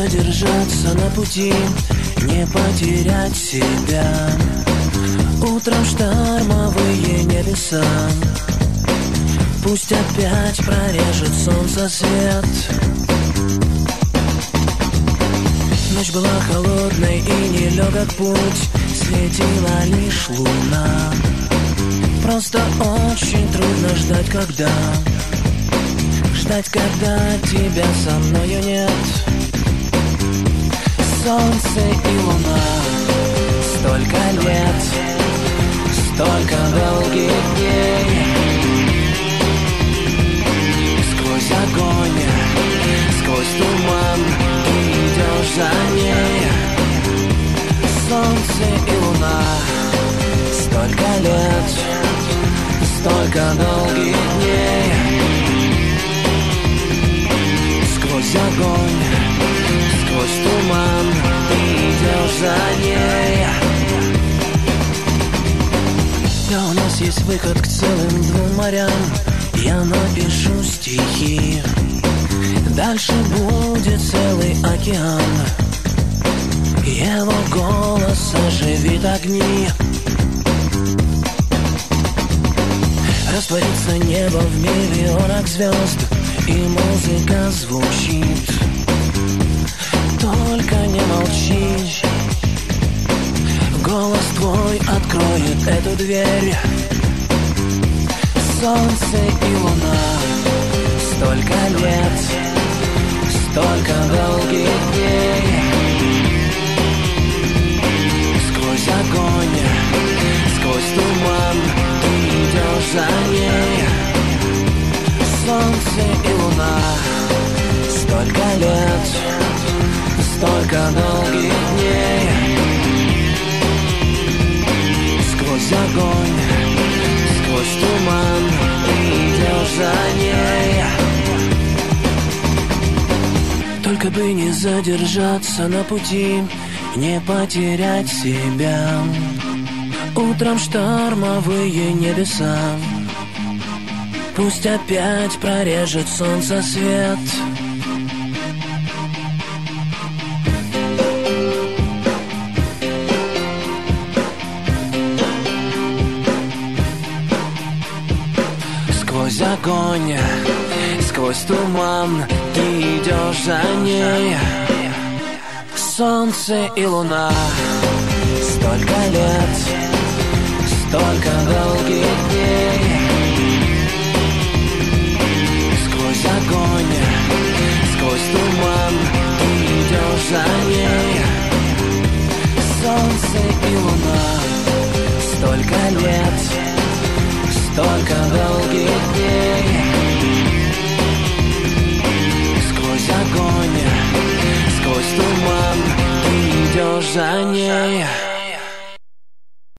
задержаться на пути, не потерять себя. Утром штормовые небеса, пусть опять прорежет солнце свет. Ночь была холодной и нелегок путь, светила лишь луна. Просто очень трудно ждать, когда тебя со мною нет. Солнце и луна, столько лет, столько долгих дней. Сквозь огонь, сквозь туман ты идешь за ней. Солнце и луна, столько лет, столько долгих дней. Сквозь огонь, сквозь туман ты идешь за ней. Да, у нас есть выход к целым 2 морям. Я напишу стихи, дальше будет целый океан. Его голос оживит огни. Растворится небо в миллионах звезд, и музыка звучит. Только не молчи, голос твой откроет эту дверь. Солнце и луна, столько лет, столько долгих дней. Сквозь огонь, сквозь туман ты идешь за ней. Солнце и луна, столько лет, столько долгих дней. Сквозь огонь, сквозь туман ты идешь за ней. Только бы не задержаться на пути, не потерять себя. Утром штормовые небеса, пусть опять прорежет солнце свет. Сквозь огонь, сквозь туман ты идешь за ней. Солнце и луна, столько лет, столько долгих дней. Сквозь огонь, сквозь туман ты идешь за ней. Солнце и луна, столько лет, столько долгих дней. Сквозь огонь, сквозь туман ты идешь за ней.